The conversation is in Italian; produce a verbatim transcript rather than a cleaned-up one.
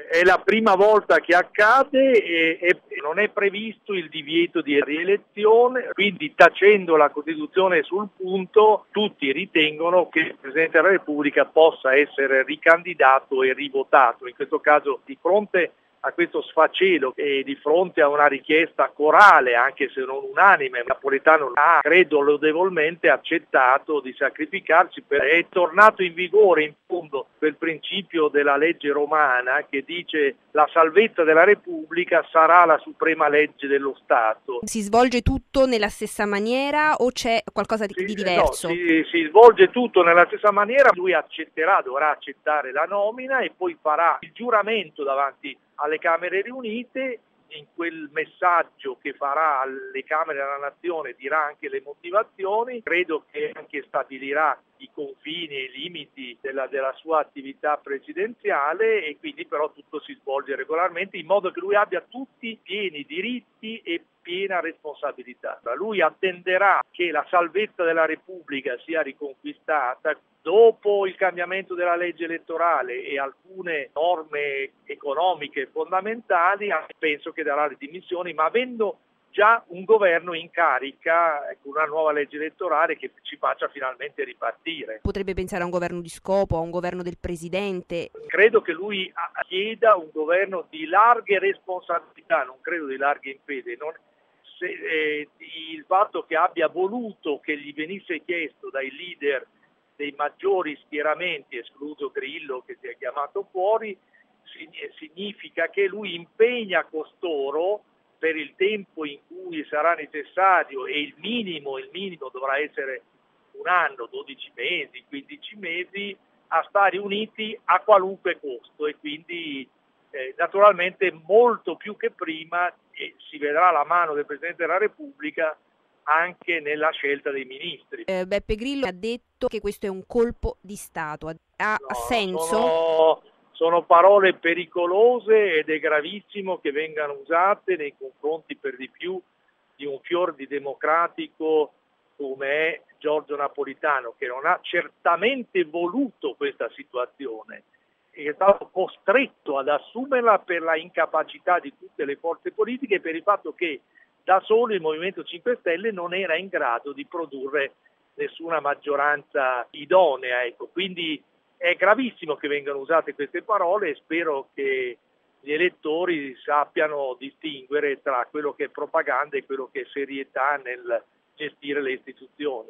È la prima volta che accade e, e non è previsto il divieto di rielezione, quindi tacendo la Costituzione sul punto, tutti ritengono che il Presidente della Repubblica possa essere ricandidato e rivotato. In questo caso, di fronte a questo sfacelo e di fronte a una richiesta corale, anche se non unanime, Napolitano ha, credo, lodevolmente accettato di sacrificarsi. Per... È tornato in vigore in fondo quel principio della legge romana che dice la salvezza della Repubblica sarà la suprema legge dello Stato. Si svolge tutto nella stessa maniera o c'è qualcosa di, si, di diverso? No, si, si svolge tutto nella stessa maniera, lui accetterà, dovrà accettare la nomina e poi farà il giuramento davanti alle Camere riunite. In quel messaggio che farà alle Camere della Nazione dirà anche le motivazioni, credo che anche stabilirà i confini e i limiti della, della sua attività presidenziale, e quindi però tutto si svolge regolarmente in modo che lui abbia tutti pieni diritti e piena responsabilità. Lui attenderà che la salvezza della Repubblica sia riconquistata dopo il cambiamento della legge elettorale e alcune norme economiche fondamentali. Penso che darà le dimissioni, ma avendo già un governo in carica con una nuova legge elettorale che ci faccia finalmente ripartire. Potrebbe pensare a un governo di scopo, a un governo del presidente? Credo che lui chieda un governo di larghe responsabilità, non credo di larghe impede. Non, se, eh, il fatto che abbia voluto che gli venisse chiesto dai leader dei maggiori schieramenti, escluso Grillo che si è chiamato fuori, significa che lui impegna costoro per il tempo in cui sarà necessario, e il minimo, il minimo dovrà essere un anno, dodici mesi, quindici mesi, a stare uniti a qualunque costo, e quindi eh, naturalmente molto più che prima eh, si vedrà la mano del Presidente della Repubblica anche nella scelta dei ministri. Eh, Beppe Grillo ha detto che questo è un colpo di Stato. Ha no, senso? Sono, sono parole pericolose ed è gravissimo che vengano usate nei confronti per di più di un fior di democratico come è Giorgio Napolitano, che non ha certamente voluto questa situazione e è stato costretto ad assumerla per la incapacità di tutte le forze politiche e per il fatto che da solo il Movimento cinque Stelle non era in grado di produrre nessuna maggioranza idonea. Ecco. Quindi è gravissimo che vengano usate queste parole e spero che gli elettori sappiano distinguere tra quello che è propaganda e quello che è serietà nel gestire le istituzioni.